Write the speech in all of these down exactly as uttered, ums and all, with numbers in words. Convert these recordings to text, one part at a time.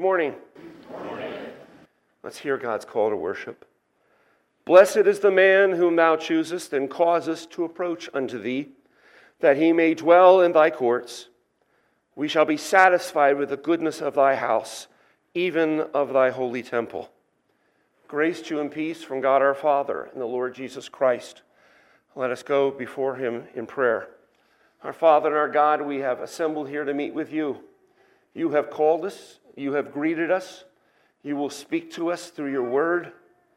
morning. Good morning. Let's hear God's call to worship. Blessed is the man whom thou choosest and causest to approach unto thee, that he may dwell in thy courts. We shall be satisfied with the goodness of thy house, even of thy holy temple. Grace to you and peace from God our Father and the Lord Jesus Christ. Let us go before him in prayer. Our Father and our God, we have assembled here to meet with you. You have called us. You have greeted us. You will speak to us through your word.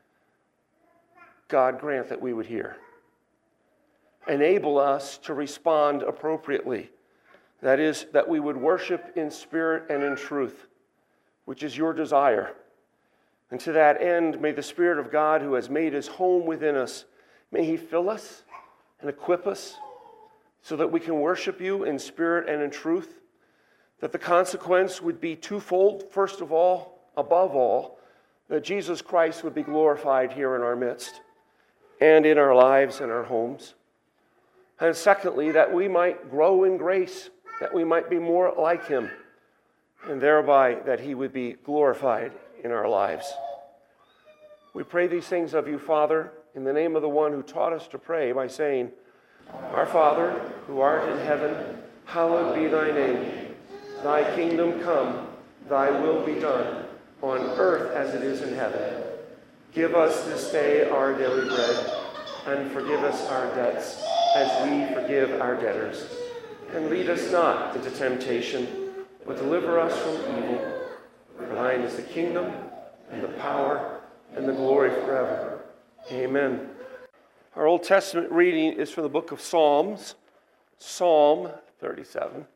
God, grant that we would hear. Enable us to respond appropriately. That is, that we would worship in spirit and in truth, which is your desire. And to that end, may the Spirit of God, who has made his home within us, may he fill us and equip us so that we can worship you in spirit and in truth, that the consequence would be twofold. First of all, above all, that Jesus Christ would be glorified here in our midst and in our lives and our homes. And secondly, that we might grow in grace, that we might be more like him, and thereby that he would be glorified in our lives. We pray these things of you, Father, in the name of the one who taught us to pray by saying, Our Father, who art in heaven, hallowed be thy name. Thy kingdom come, thy will be done, on earth as it is in heaven. Give us this day our daily bread, and forgive us our debts, as we forgive our debtors. And lead us not into temptation, but deliver us from evil. For thine is the kingdom, and the power, and the glory forever. Amen. Our Old Testament reading is from the book of Psalms, Psalm thirty-seven.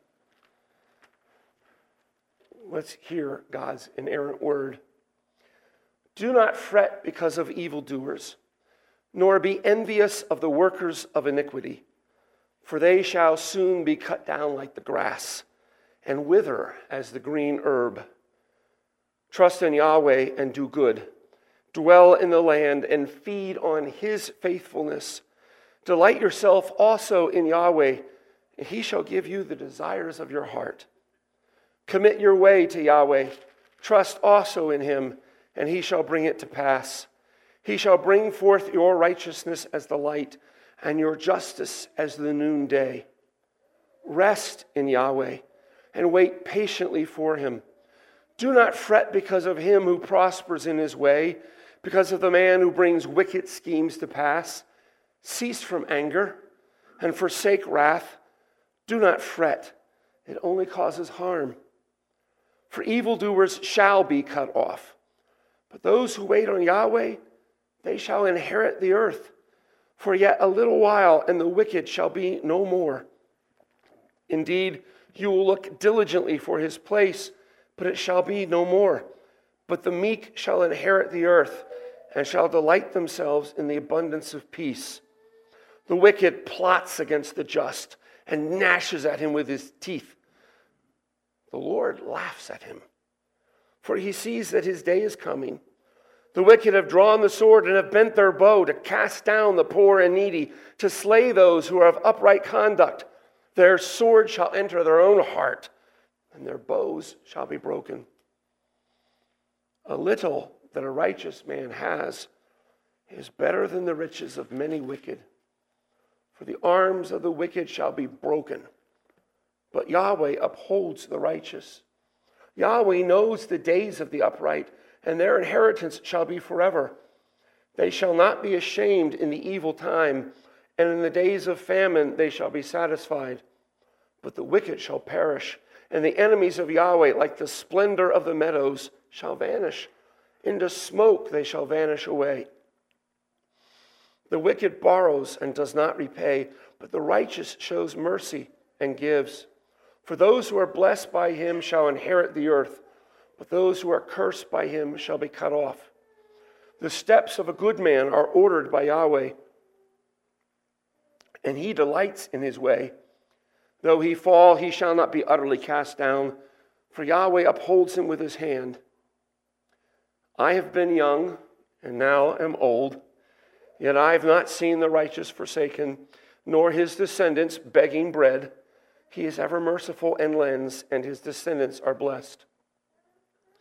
Let's hear God's inerrant word. Do not fret because of evildoers, nor be envious of the workers of iniquity, for they shall soon be cut down like the grass, and wither as the green herb. Trust in Yahweh and do good. Dwell in the land and feed on his faithfulness. Delight yourself also in Yahweh, and he shall give you the desires of your heart. Commit your way to Yahweh. Trust also in him, and he shall bring it to pass. He shall bring forth your righteousness as the light, and your justice as the noonday. Rest in Yahweh, and wait patiently for him. Do not fret because of him who prospers in his way, because of the man who brings wicked schemes to pass. Cease from anger, and forsake wrath. Do not fret. It only causes harm. For evildoers shall be cut off. But those who wait on Yahweh, they shall inherit the earth. For yet a little while, and the wicked shall be no more. Indeed, you will look diligently for his place, but it shall be no more. But the meek shall inherit the earth, and shall delight themselves in the abundance of peace. The wicked plots against the just, and gnashes at him with his teeth. The Lord laughs at him, for he sees that his day is coming. The wicked have drawn the sword and have bent their bow to cast down the poor and needy, to slay those who are of upright conduct. Their sword shall enter their own heart, and their bows shall be broken. A little that a righteous man has is better than the riches of many wicked. For the arms of the wicked shall be broken, but Yahweh upholds the righteous. Yahweh knows the days of the upright, and their inheritance shall be forever. They shall not be ashamed in the evil time, and in the days of famine they shall be satisfied. But the wicked shall perish, and the enemies of Yahweh, like the splendor of the meadows, shall vanish. Into smoke they shall vanish away. The wicked borrows and does not repay, but the righteous shows mercy and gives. For those who are blessed by him shall inherit the earth, but those who are cursed by him shall be cut off. The steps of a good man are ordered by Yahweh, and he delights in his way. Though he fall, he shall not be utterly cast down, for Yahweh upholds him with his hand. I have been young, and now am old, yet I have not seen the righteous forsaken, nor his descendants begging bread. He is ever merciful and lends, and his descendants are blessed.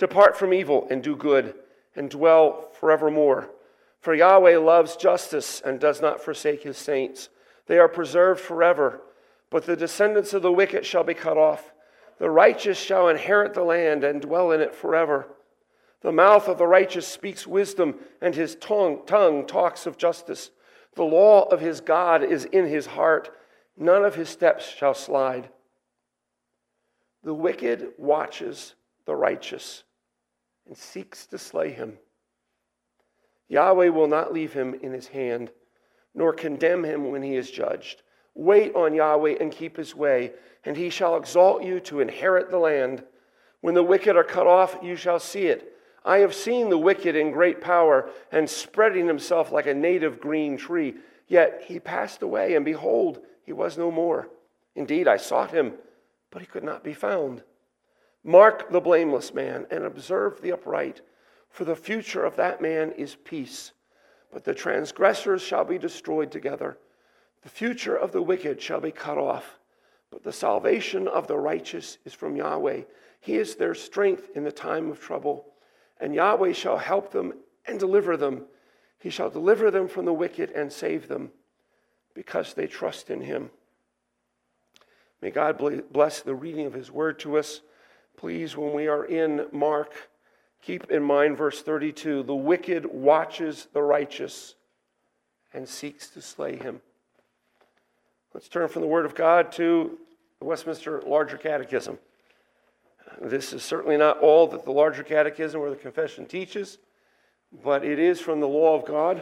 Depart from evil and do good, and dwell forevermore. For Yahweh loves justice and does not forsake his saints. They are preserved forever, but the descendants of the wicked shall be cut off. The righteous shall inherit the land and dwell in it forever. The mouth of the righteous speaks wisdom, and his tongue, tongue talks of justice. The law of his God is in his heart. None of his steps shall slide. The wicked watches the righteous and seeks to slay him. Yahweh will not leave him in his hand, nor condemn him when he is judged. Wait on Yahweh and keep his way, and he shall exalt you to inherit the land. When the wicked are cut off, you shall see it. I have seen the wicked in great power and spreading himself like a native green tree. Yet he passed away, and behold, he was no more. Indeed, I sought him, but he could not be found. Mark the blameless man and observe the upright, for the future of that man is peace. But the transgressors shall be destroyed together. The future of the wicked shall be cut off, but the salvation of the righteous is from Yahweh. He is their strength in the time of trouble, and Yahweh shall help them and deliver them. He shall deliver them from the wicked and save them, because they trust in him. May God bless the reading of his word to us. Please, when we are in Mark, keep in mind verse thirty-two, the wicked watches the righteous and seeks to slay him. Let's turn from the Word of God to the Westminster Larger Catechism. This is certainly not all that the Larger Catechism or the Confession teaches, but it is from the law of God.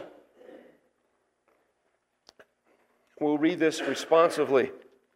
We'll read this responsively.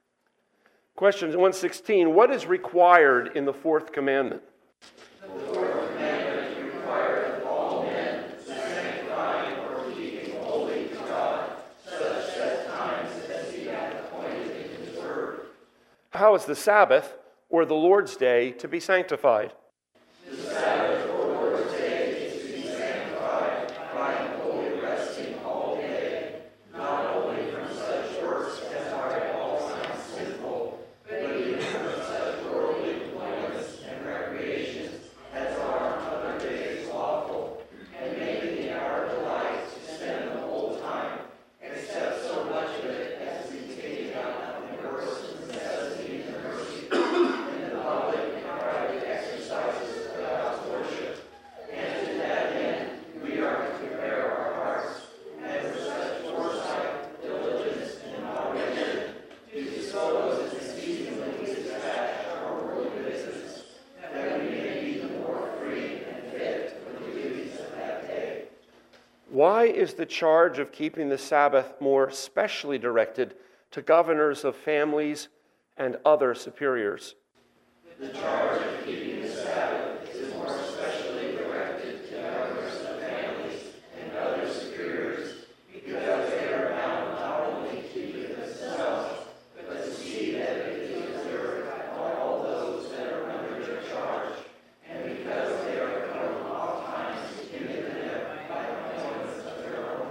Question one sixteen, what is required in the fourth commandment? The fourth commandment requires all men to sanctify or keeping holy to God, such set times as he hath appointed in his word. How is the Sabbath or the Lord's Day to be sanctified? The Sabbath or Lord's Day is to be sanctified by an holy resting all day, not only from such works as are at all times sinful, but even from such worldly employments and recreations as are on other days lawful, and making it our delight to spend the whole time, except so much of it as to be taken out of the works of necessity and mercy, in the public and private exercises of God's worship. And to that end, we are to prepare our hearts, and with such foresight, diligence, and moderation, to dispose and seasonably dispatch our worldly business, that we may be the more free and fit for the duties of that day. Why is the charge of keeping the Sabbath more specially directed to governors of families and other superiors? The charge of keeping the Sabbath is more especially directed to governors of families and other superiors, because they are bound not only to keep it themselves, but to see that it is observed by all those that are under their charge, and because they are become oftentimes timid by appointments of their own.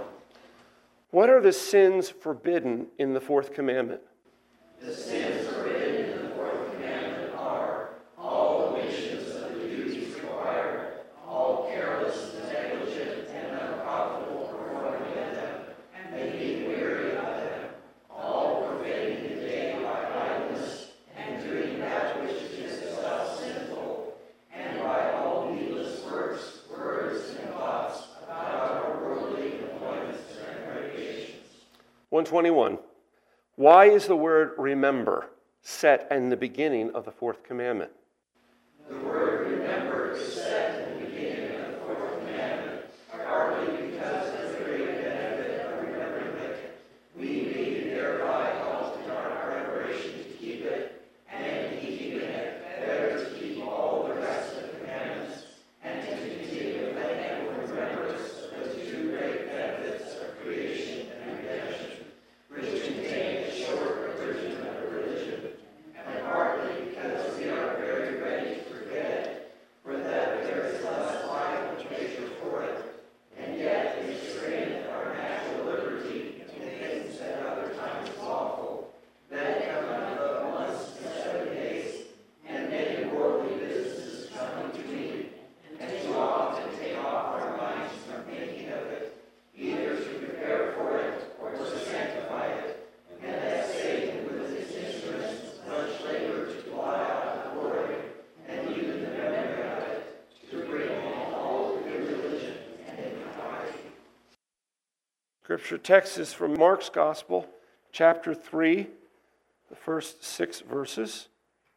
What are the sins forbidden in the fourth commandment? The sins forbidden in the fourth commandment are all omissions of the duties required, all careless, negligent, and unprofitable performing of them, and being weary of them, all profaning the day by idleness, and doing that which is itself sinful, and by all needless works, words, and thoughts about our worldly employments and recreations. one twenty-one. Why is the word remember set in the beginning of the fourth commandment? The word remember is set in the beginning of the fourth commandment, partly because of the great benefit of remembering it. We being thereby helped in our preparation to keep it, and in keeping it, better to keep all the rest of the commandments, and to continue to thankful remembrance of the two great benefits of creation and redemption, which contain a short abridgment of religion, and partly because we are very ready to forget it, for that Scripture text is from Mark's Gospel, chapter three, the first six verses.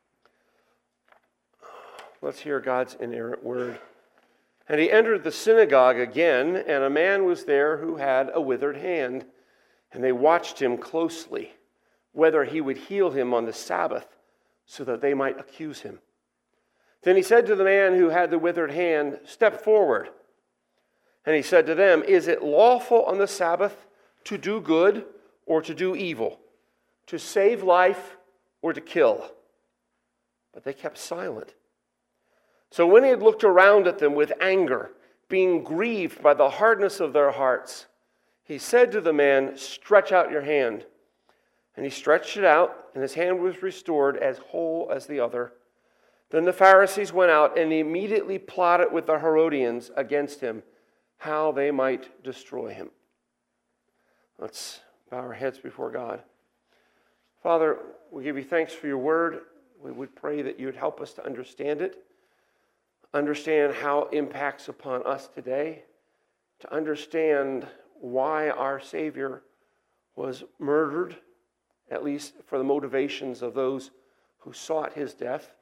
Let's hear God's inerrant word. And he entered the synagogue again, and a man was there who had a withered hand. And they watched him closely, whether he would heal him on the Sabbath, so that they might accuse him. Then he said to the man who had the withered hand, "Step forward." And he said to them, "Is it lawful on the Sabbath to do good or to do evil, to save life or to kill?" But they kept silent. So when he had looked around at them with anger, being grieved by the hardness of their hearts, he said to the man, "Stretch out your hand." And he stretched it out, and his hand was restored as whole as the other. Then the Pharisees went out and immediately plotted with the Herodians against him, how they might destroy him. Let's bow our heads before God. Father, we give you thanks for your word. We would pray that you would help us to understand it, understand how it impacts upon us today, to understand why our Savior was murdered, at least for the motivations of those who sought his death,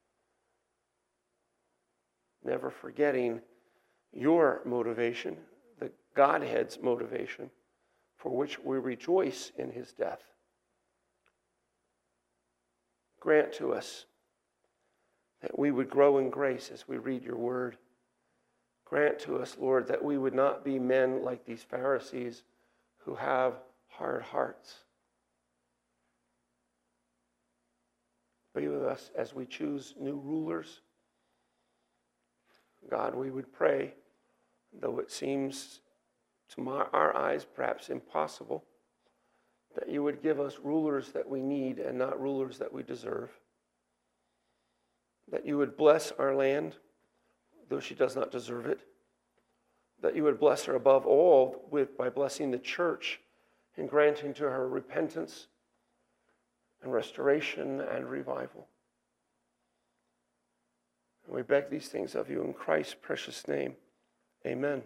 never forgetting your motivation, the Godhead's motivation, for which we rejoice in his death. Grant to us that we would grow in grace as we read your word. Grant to us, Lord, that we would not be men like these Pharisees who have hard hearts. Be with us as we choose new rulers. God, we would pray, though it seems to my, our eyes perhaps impossible, that you would give us rulers that we need and not rulers that we deserve. That you would bless our land, though she does not deserve it. That you would bless her above all with by blessing the church and granting to her repentance and restoration and revival. And we beg these things of you in Christ's precious name. Amen.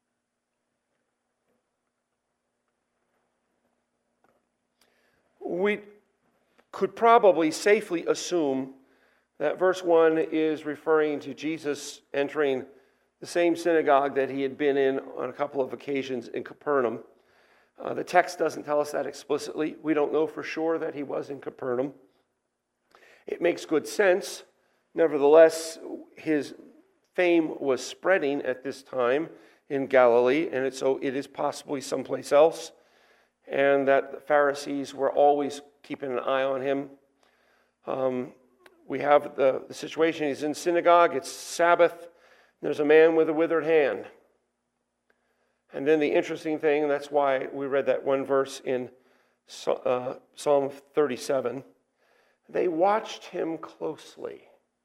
We could probably safely assume that verse one is referring to Jesus entering the same synagogue that he had been in on a couple of occasions in Capernaum. Uh, the text doesn't tell us that explicitly. We don't know for sure that he was in Capernaum. It makes good sense. Nevertheless, his fame was spreading at this time in Galilee, and it, so it is possibly someplace else, and that the Pharisees were always keeping an eye on him. Um, we have the, the situation, he's in synagogue, it's Sabbath, there's a man with a withered hand. And then the interesting thing, and that's why we read that one verse in uh, Psalm thirty-seven, they watched him closely,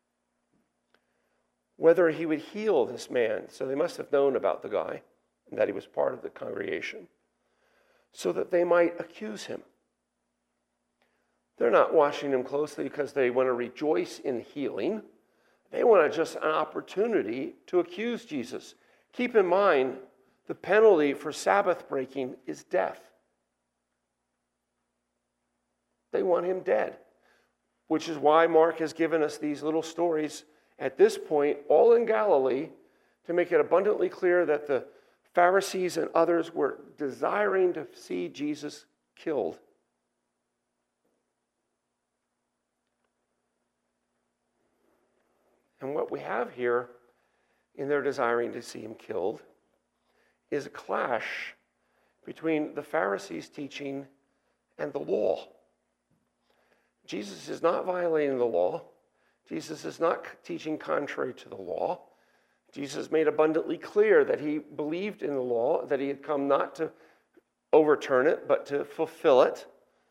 whether he would heal this man. So they must have known about the guy and that he was part of the congregation, so that they might accuse him. They're not watching him closely because they want to rejoice in healing. They want just an opportunity to accuse Jesus. Keep in mind, the penalty for Sabbath breaking is death. They want him dead, which is why Mark has given us these little stories at this point, all in Galilee, to make it abundantly clear that the Pharisees and others were desiring to see Jesus killed. And what we have here in their desiring to see him killed is a clash between the Pharisees' teaching and the law. Jesus is not violating the law. Jesus is not teaching contrary to the law. Jesus made abundantly clear that he believed in the law, that he had come not to overturn it, but to fulfill it.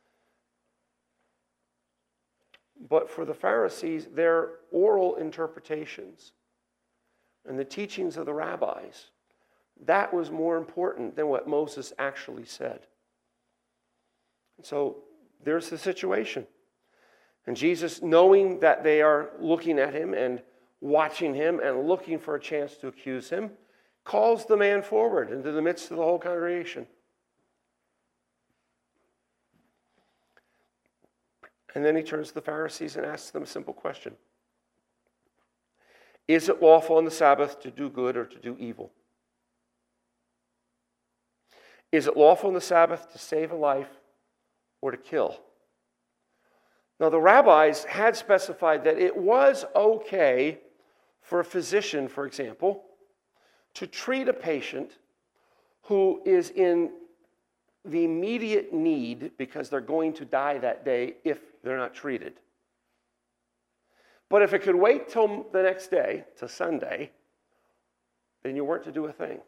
But for the Pharisees, their oral interpretations and the teachings of the rabbis, that was more important than what Moses actually said. And so there's the situation. And Jesus, knowing that they are looking at him and watching him and looking for a chance to accuse him, calls the man forward into the midst of the whole congregation. And then he turns to the Pharisees and asks them a simple question. Is it lawful on the Sabbath to do good or to do evil? Is it lawful on the Sabbath to save a life or to kill? Now, the rabbis had specified that it was okay for a physician, for example, to treat a patient who is in the immediate need because they're going to die that day if they're not treated. But if it could wait till the next day, to Sunday, then you weren't to do a thing.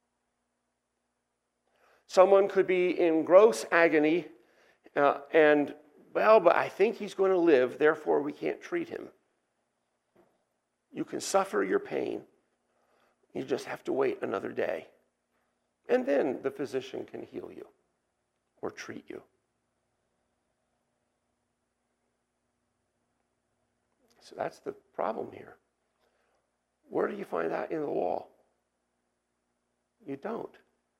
Someone could be in gross agony uh, and, well, but I think he's going to live, therefore we can't treat him. You can suffer your pain. You just have to wait another day. And then the physician can heal you or treat you. So that's the problem here. Where do you find that in the law? You don't.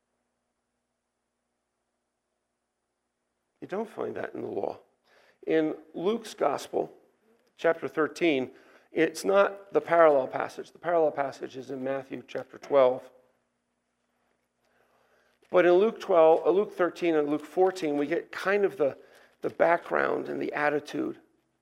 You don't find that in the law. In Luke's Gospel, chapter thirteen, it's not the parallel passage. The parallel passage is in Matthew chapter twelve. But in Luke twelve, uh, Luke thirteen and Luke fourteen, we get kind of the, the background and the attitude.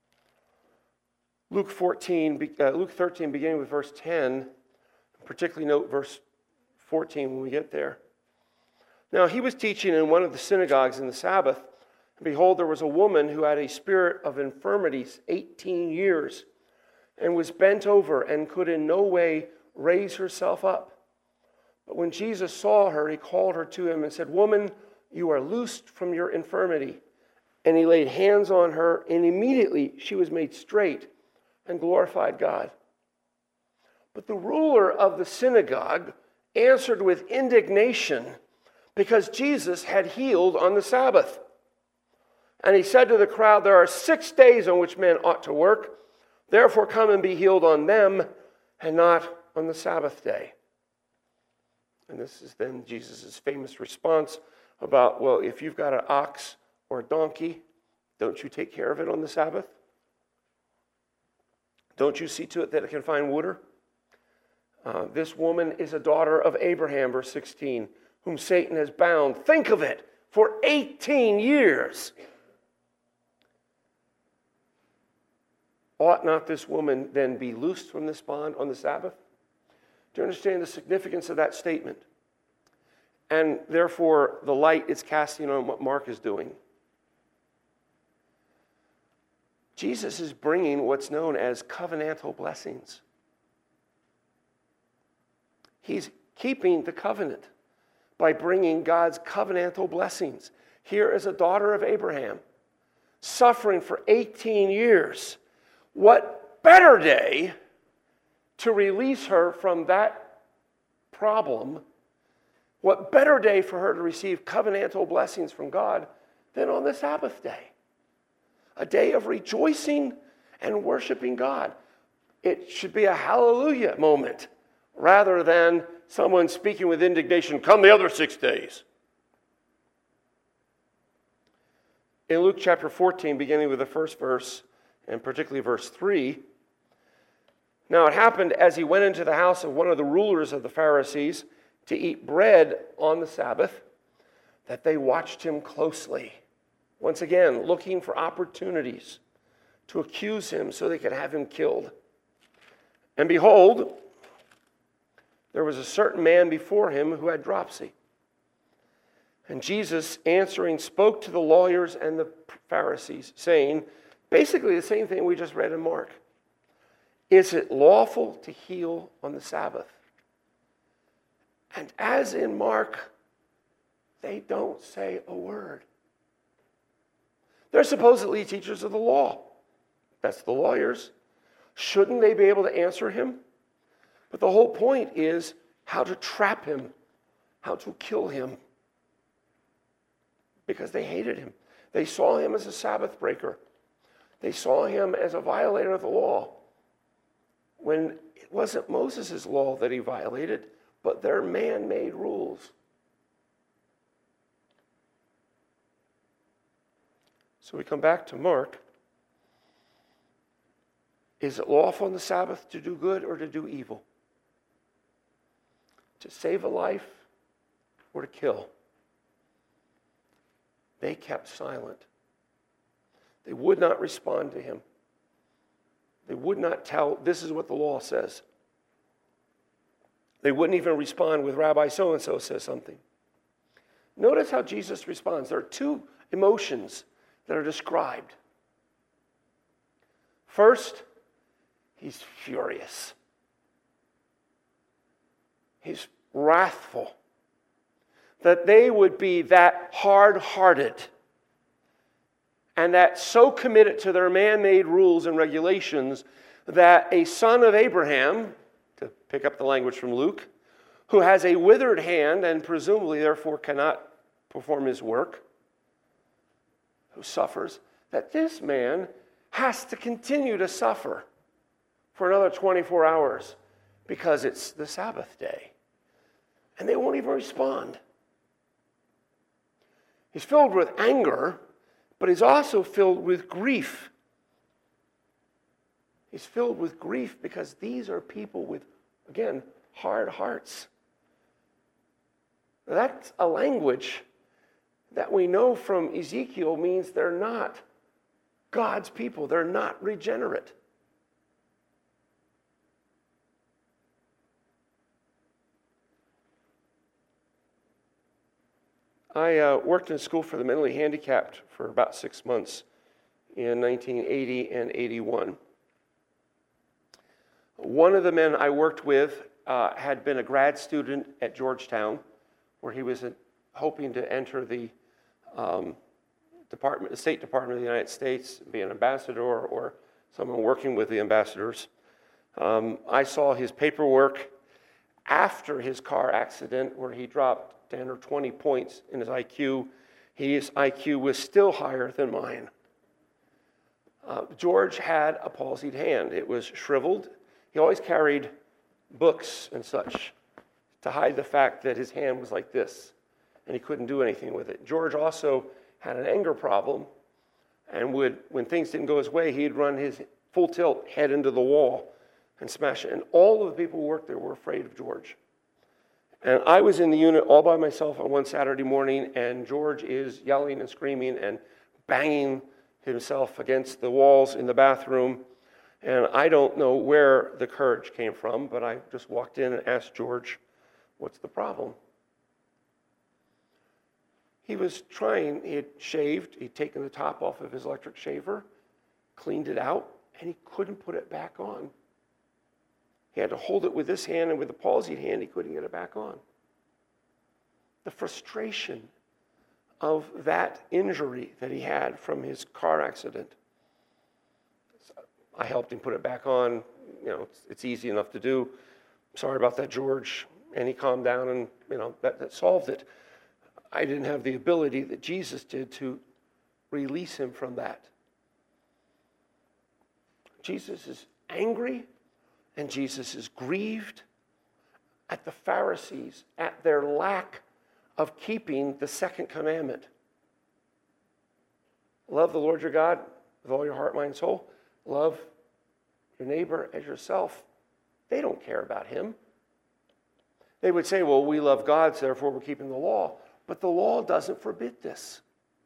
Luke fourteen, uh, Luke thirteen, beginning with verse ten, particularly note verse fourteen when we get there. Now he was teaching in one of the synagogues in the Sabbath, and behold, there was a woman who had a spirit of infirmities eighteen years, and was bent over and could in no way raise herself up. But when Jesus saw her, he called her to him and said, "Woman, you are loosed from your infirmity." And he laid hands on her, and immediately she was made straight and glorified God. But the ruler of the synagogue answered with indignation because Jesus had healed on the Sabbath. And he said to the crowd, "There are six days on which men ought to work. Therefore come and be healed on them and not on the Sabbath day." And this is then Jesus' famous response about, well, if you've got an ox or a donkey, don't you take care of it on the Sabbath? Don't you see to it that it can find water? Uh, this woman is a daughter of Abraham, verse sixteen, whom Satan has bound. Think of it, for eighteen years. Ought not this woman then be loosed from this bond on the Sabbath? Do you understand the significance of that statement? And therefore, the light is casting on what Mark is doing. Jesus is bringing what's known as covenantal blessings. He's keeping the covenant by bringing God's covenantal blessings. Here is a daughter of Abraham, suffering for eighteen years. What better day to release her from that problem? What better day for her to receive covenantal blessings from God than on the Sabbath day? A day of rejoicing and worshiping God. It should be a hallelujah moment rather than someone speaking with indignation, "Come the other six days." In Luke chapter fourteen, beginning with the first verse, and particularly verse three, "Now it happened as he went into the house of one of the rulers of the Pharisees to eat bread on the Sabbath, that they watched him closely." Once again, looking for opportunities to accuse him so they could have him killed. "And behold, there was a certain man before him who had dropsy. And Jesus, answering, spoke to the lawyers and the Pharisees, saying, basically the same thing we just read in Mark. Is it lawful to heal on the Sabbath? And as in Mark, they don't say a word. They're supposedly teachers of the law. That's the lawyers. Shouldn't they be able to answer him? But the whole point is how to trap him, how to kill him. Because they hated him. They saw him as a Sabbath breaker. They saw him as a violator of the law. When it wasn't Moses' law that he violated, but their man-made rules. So we come back to Mark Is it lawful on the Sabbath to do good or to do evil? To save a life or to kill? They kept silent. They would not respond to him. They would not tell, this is what the law says. They wouldn't even respond with Rabbi so-and-so says something. Notice how Jesus responds. There are two emotions that are described. First, he's furious. He's wrathful. That they would be that hard-hearted and that so committed to their man-made rules and regulations that a son of Abraham, to pick up the language from Luke, who has a withered hand and presumably therefore cannot perform his work, who suffers, that this man has to continue to suffer for another twenty-four hours because it's the Sabbath day. And they won't even respond. He's filled with anger, but he's also filled with grief. He's filled with grief because these are people with, again, hard hearts. That's a language that we know from Ezekiel means they're not God's people. They're not regenerate. I uh, worked in school for the mentally handicapped for about six months in nineteen eighty and eighty-one. One of the men I worked with uh, had been a grad student at Georgetown, where he was uh, hoping to enter the um, Department, the State Department of the United States, be an ambassador or someone working with the ambassadors. Um, I saw his paperwork after his car accident, where he dropped ten or twenty points in his I Q. His I Q was still higher than mine. Uh, George had a palsied hand. It was shriveled. He always carried books and such to hide the fact that his hand was like this, and he couldn't do anything with it. George also had an anger problem, and would, when things didn't go his way, he'd run his full tilt head into the wall and smash it. And all of the people who worked there were afraid of George. And I was in the unit all by myself on one Saturday morning, and George is yelling and screaming and banging himself against the walls in the bathroom. And I don't know where the courage came from, but I just walked in and asked George, what's the problem? He was trying, he had shaved, he'd taken the top off of his electric shaver, cleaned it out, and he couldn't put it back on. He had to hold it with this hand, and with the palsied hand, he couldn't get it back on. The frustration of that injury that he had from his car accident. I helped him put it back on. You know, it's, it's easy enough to do. Sorry about that, George. And he calmed down, and you know that, that solved it. I didn't have the ability that Jesus did to release him from that. Jesus is angry, and Jesus is grieved at the Pharisees, at their lack of keeping the second commandment. Love the Lord your God with all your heart, mind, and soul. Love your neighbor as yourself. They don't care about him. They would say, well, we love God, so therefore we're keeping the law. But the law doesn't forbid this.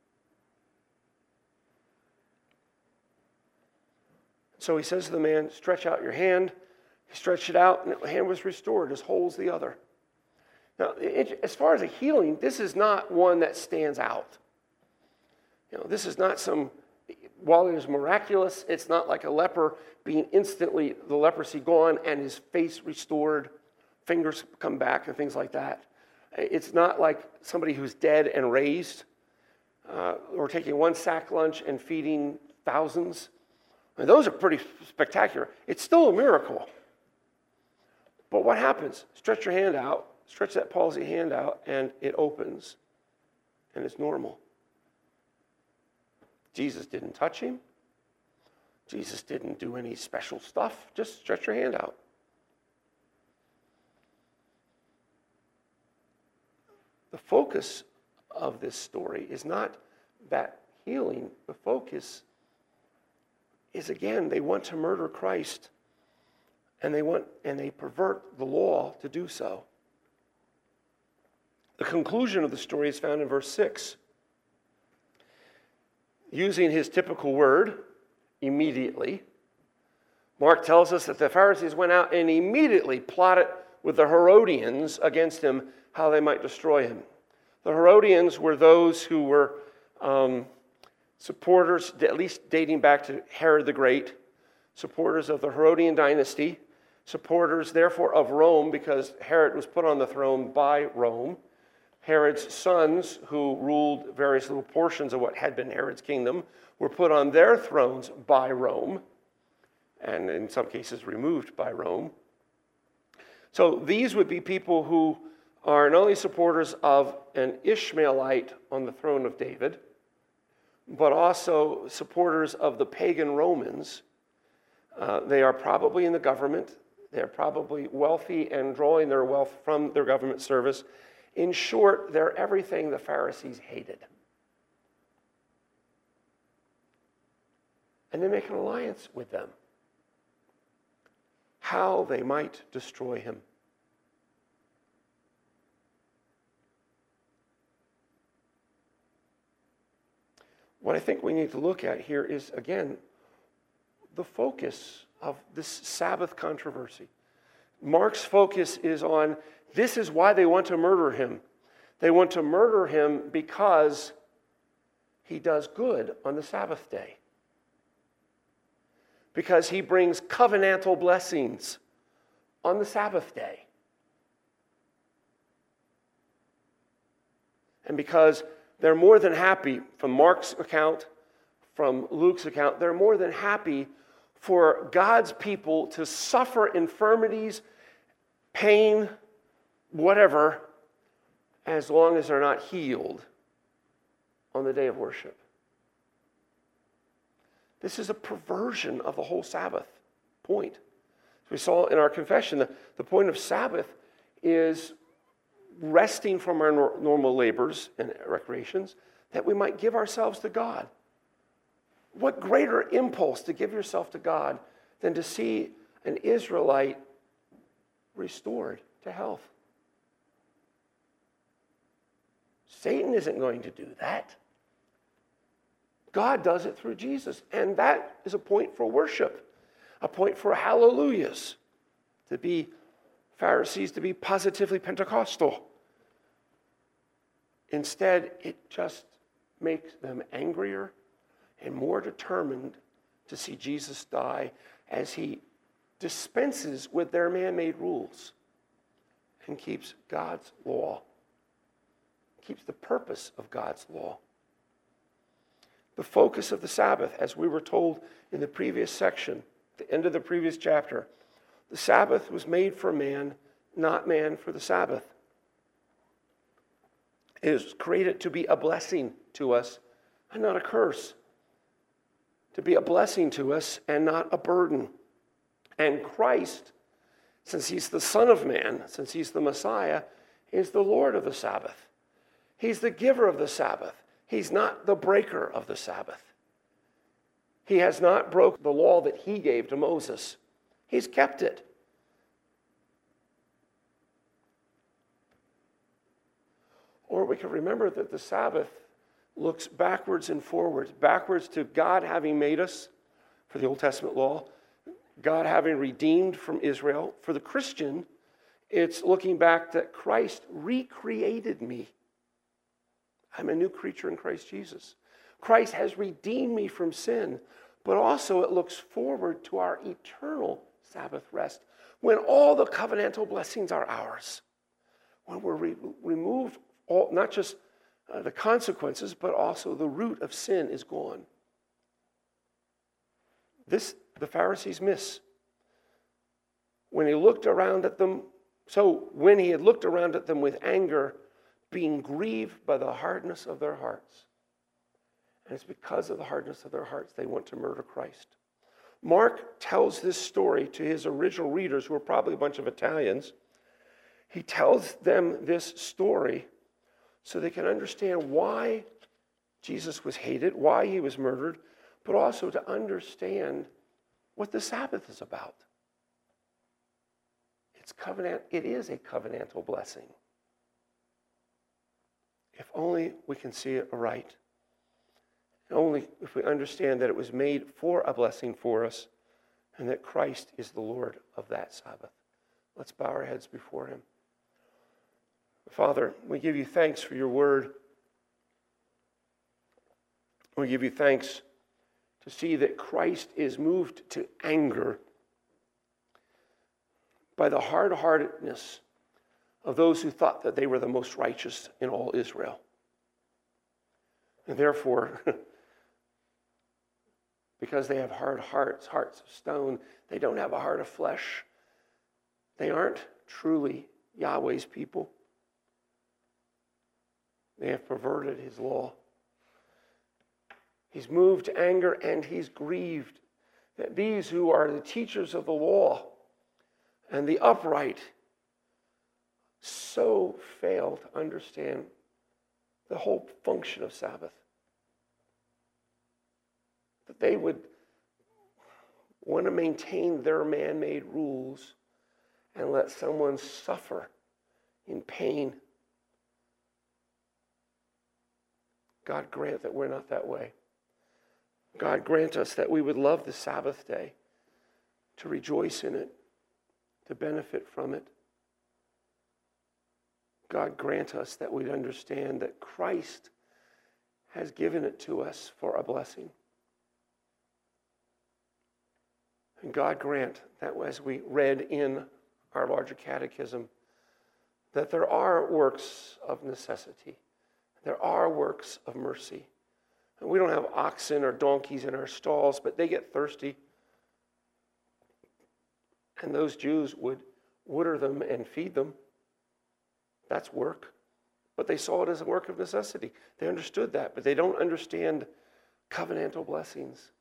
So he says to the man, stretch out your hand. He stretched it out, and the hand was restored as whole as the other. Now, it, as far as a healing, this is not one that stands out. You know, this is not some, while it is miraculous, it's not like a leper being instantly, the leprosy gone and his face restored, fingers come back and things like that. It's not like somebody who's dead and raised, uh, or taking one sack lunch and feeding thousands. I mean, those are pretty spectacular. It's still a miracle. But what happens? Stretch your hand out, stretch that palsy hand out, and it opens, and it's normal. Jesus didn't touch him. Jesus didn't do any special stuff. Just stretch your hand out. The focus of this story is not that healing. The focus is, again, they want to murder Christ, and they want and they pervert the law to do so. The conclusion of the story is found in verse six. Using his typical word, immediately, Mark tells us that the Pharisees went out and immediately plotted with the Herodians against him, how they might destroy him. The Herodians were those who were um, supporters, at least dating back to Herod the Great, supporters of the Herodian dynasty, supporters, therefore, of Rome, because Herod was put on the throne by Rome. Herod's sons, who ruled various little portions of what had been Herod's kingdom, were put on their thrones by Rome, and in some cases removed by Rome. So these would be people who are not only supporters of an Ishmaelite on the throne of David, but also supporters of the pagan Romans. Uh, they are probably in the government. They're probably wealthy and drawing their wealth from their government service. In short, they're everything the Pharisees hated. And they make an alliance with them, how they might destroy him. What I think we need to look at here is, again, the focus of this Sabbath controversy. Mark's focus is on, this is why they want to murder him. They want to murder him because he does good on the Sabbath day. Because he brings covenantal blessings on the Sabbath day. And because they're more than happy, from Mark's account, from Luke's account, they're more than happy for God's people to suffer infirmities, pain, whatever, as long as they're not healed on the day of worship. This is a perversion of the whole Sabbath point. As we saw in our confession, the, the point of Sabbath is resting from our nor- normal labors and recreations, that we might give ourselves to God. What greater impulse to give yourself to God than to see an Israelite restored to health? Satan isn't going to do that. God does it through Jesus. And that is a point for worship, a point for hallelujahs, to be Pharisees, to be positively Pentecostal. Instead, it just makes them angrier and more determined to see Jesus die as he dispenses with their man-made rules and keeps God's law, keeps the purpose of God's law. The focus of the Sabbath, as we were told in the previous section, the end of the previous chapter, the Sabbath was made for man, not man for the Sabbath. It is created to be a blessing to us and not a curse. To be a blessing to us and not a burden. And Christ, since he's the Son of Man, since he's the Messiah, is the Lord of the Sabbath. He's the giver of the Sabbath. He's not the breaker of the Sabbath. He has not broken the law that he gave to Moses. He's kept it. Or we can remember that the Sabbath looks backwards and forwards. Backwards to God having made us for the Old Testament law, God having redeemed from Israel. For the Christian, it's looking back that Christ recreated me. I'm a new creature in Christ Jesus. Christ has redeemed me from sin, but also it looks forward to our eternal Sabbath rest, when all the covenantal blessings are ours, when we're re- removed, all, not just uh, the consequences, but also the root of sin is gone. This the Pharisees miss. When he looked around at them, so when he had looked around at them with anger, being grieved by the hardness of their hearts. And it's because of the hardness of their hearts they want to murder Christ. Mark tells this story to his original readers, who are probably a bunch of Italians. He tells them this story so they can understand why Jesus was hated, why he was murdered, but also to understand what the Sabbath is about. It's covenant, it is a covenantal blessing. If only we can see it aright. Only if we understand that it was made for a blessing for us and that Christ is the Lord of that Sabbath. Let's bow our heads before him. Father, we give you thanks for your word. We give you thanks to see that Christ is moved to anger by the hard-heartedness of those who thought that they were the most righteous in all Israel. And therefore, because they have hard hearts, hearts of stone, they don't have a heart of flesh. They aren't truly Yahweh's people. They have perverted his law. He's moved to anger and he's grieved that these who are the teachers of the law and the upright so fail to understand the whole function of Sabbath. That they would want to maintain their man-made rules and let someone suffer in pain. God grant that we're not that way. God grant us that we would love the Sabbath day, to rejoice in it, to benefit from it. God grant us that we'd understand that Christ has given it to us for a blessing. And God grant that as we read in our larger catechism, that there are works of necessity. There are works of mercy. And we don't have oxen or donkeys in our stalls, but they get thirsty. And those Jews would water them and feed them. That's work. But they saw it as a work of necessity. They understood that, but they don't understand covenantal blessings.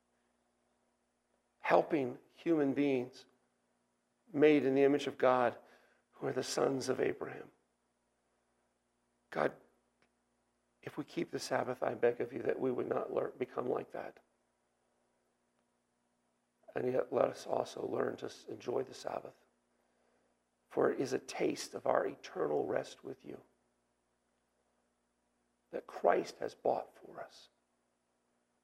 Helping human beings made in the image of God who are the sons of Abraham. God, if we keep the Sabbath, I beg of you that we would not learn, become like that. And yet let us also learn to enjoy the Sabbath. For it is a taste of our eternal rest with you that Christ has bought for us.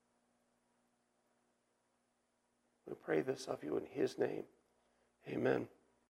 We pray this of you in his name. Amen.